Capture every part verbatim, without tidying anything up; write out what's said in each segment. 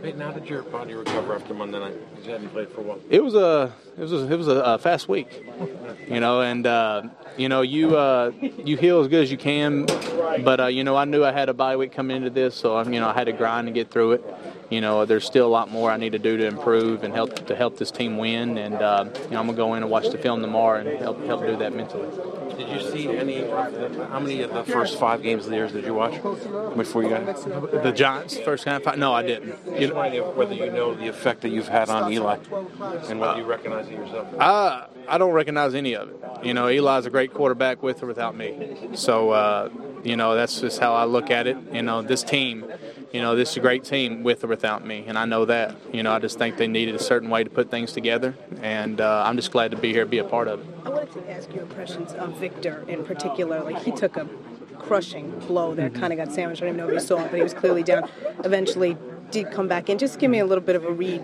Peyton, how did your body recover after Monday night? You hadn't played for a while. It was a it was a, it was a, a fast week, you know, and uh, you know you uh, you heal as good as you can, but uh, you know I knew I had a bye week coming into this, so you know I had to grind and get through it. You know, there's still a lot more I need to do to improve and help to help this team win, and uh, you know I'm gonna go in and watch the film tomorrow and help help do that mentally. Did you see any? How many of the first five games of the year did you watch before you got it? The Giants first game? No, I didn't. You know, whether you know the effect that you've had on Eli and whether you recognize it yourself. I I don't recognize any of it. You know, Eli's a great quarterback with or without me. So uh, you know that's just how I look at it. You know, this team. You know, this is a great team with or without me, and I know that. You know, I just think they needed a certain way to put things together, and uh, I'm just glad to be here, be a part of it. I wanted to ask your impressions of Victor in particular. Like, he took a crushing blow that mm-hmm. kind of got sandwiched. I don't even know if you saw it, but he was clearly down. Eventually did come back in. Just give me a little bit of a read.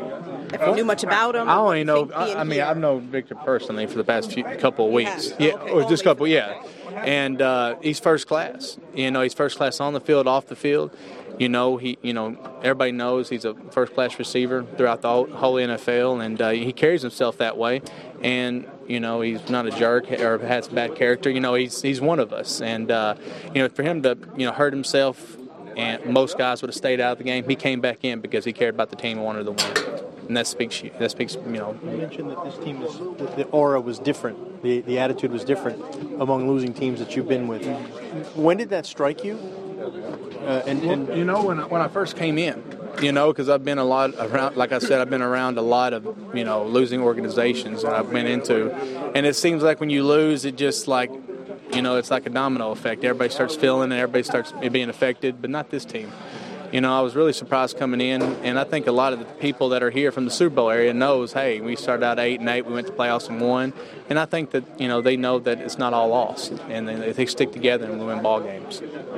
If you knew much about him. I only know, I, I mean, here. I've known Victor personally for the past few, couple of weeks. Yeah, yeah okay. or just a couple, yeah. And uh, he's first class. You know, he's first class on the field, off the field. You know, he. You know, everybody knows he's a first-class receiver throughout the whole, whole N F L, and uh, he carries himself that way. And you know, he's not a jerk or has bad character. You know, he's he's one of us. And uh, you know, for him to you know hurt himself, and most guys would have stayed out of the game. He came back in because he cared about the team and wanted to win. And that speaks. That speaks. You know. You mentioned that this team is the aura was different. The the attitude was different among losing teams that you've been with. When did that strike you? Uh, and, and you know, when I, when I first came in, you know, because I've been a lot around, like I said, I've been around a lot of, you know, losing organizations that I've been into. And it seems like when you lose, it just like, you know, it's like a domino effect. Everybody starts feeling it, everybody starts being affected, but not this team. You know, I was really surprised coming in, and I think a lot of the people that are here from the Super Bowl area knows, hey, we started out eight and eight, we went to playoffs and won, and I think that, you know, they know that it's not all lost, and they, they stick together and we win ball games.